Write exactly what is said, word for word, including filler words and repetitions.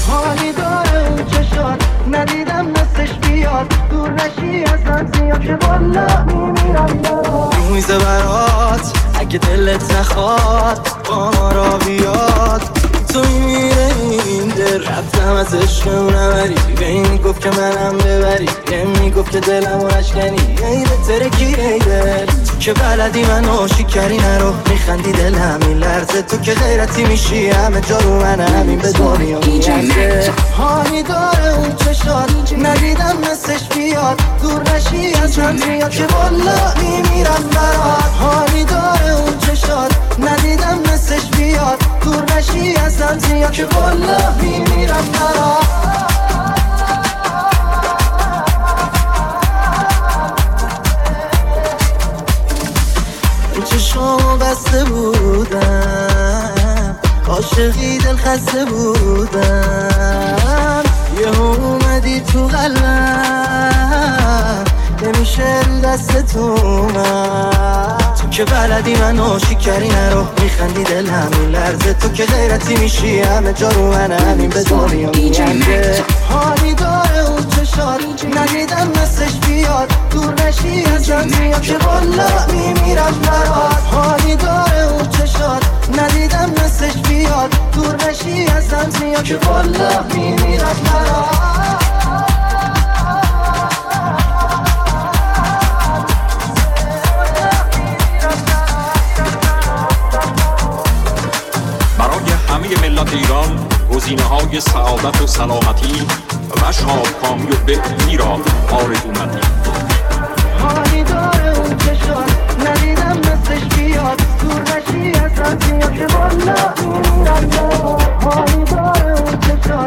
حالی داره اون چشات ندیدم مثلش بیاد دور نشی ازم زیاد که والا میمیرم برات میزه برات اگه دلت نخواد با ما را بیاد تو میمیره این دل رفتم از عشقمون نبری به این میگفت که منم ببری یه میگفت که دلمو نشکنی ای بهتره کی ای دل تو که بلدی من عاشق کردی نرو میخندی دلم این لرزه تو که غیرتی میشی همه جا رو من همین به دنیا میرزه حالی داره اون چشات ندیدم مثلش بیاد دور نشی از هم زیاد که والا میمیرم برات حالی داره اون چشات ندیدم مثلش بیاد دور نشی از هم زیاد که والا میمیرم برات چشمو بسته بودم عاشقی دل خسته بودم یه اومدی تو قلبم نمیشه رو دست تو من تو که بلدی من عاشق کردی نرو میخندی دل همین لرزه تو که غیرتی میشی همه جا رو من همین به دنیا میرزه حالی داره اون چشات ندیدم مثلش بیاد دور نشی ازم زیاد که والا میمیرم برات حالی داره اون چشات ندیدم مثلش بیاد دور نشی ازم زیاد که والا میمیرم برات ملت ایران گزینه های سعادت و سلامتی و شادکامی و بهبودی را آرزومندی حالی داره اون چشات ندیدم مثلش بیاد دور نشی ازم زیاد که والا میمیرم برات حالی داره اون چشات